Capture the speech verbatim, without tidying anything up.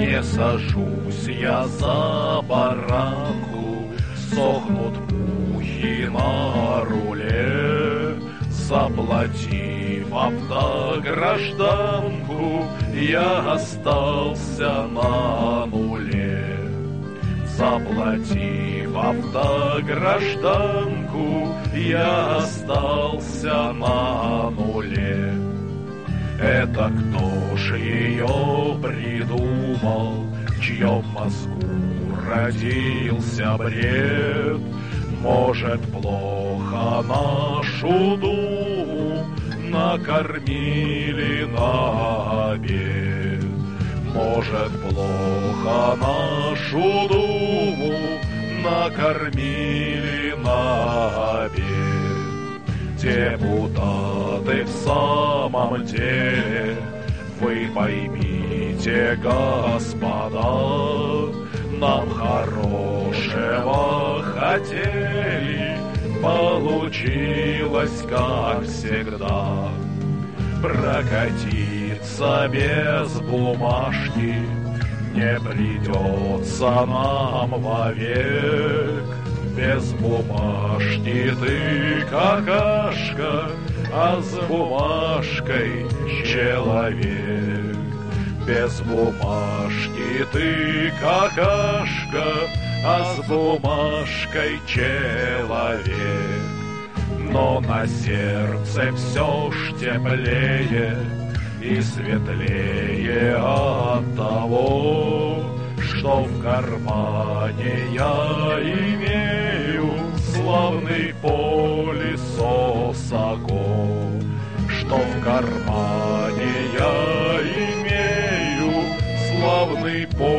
Не сажусь я за баранку, сохнут мухи на руле. Заплатив автогражданку, я остался на нуле. Заплатив автогражданку, я остался на нуле. Это кто ж ее придумал, в чьем мозгу родился бред? Может, плохо нашу Думу накормили на обед? Может, плохо нашу Думу накормили на обед? Депутаты, в самом деле, вы поймите, господа, нам хорошего хотели, получилось, как всегда. Прокатиться без бумажки не придется нам вовек. Без бумажки ты какашка, а с бумажкой человек. Без бумажки ты какашка, а с бумажкой человек. Но на сердце все ж теплее и светлее от того, что в кармане я имею славный пылесос огонь. Что в кармане я имею славный пылесос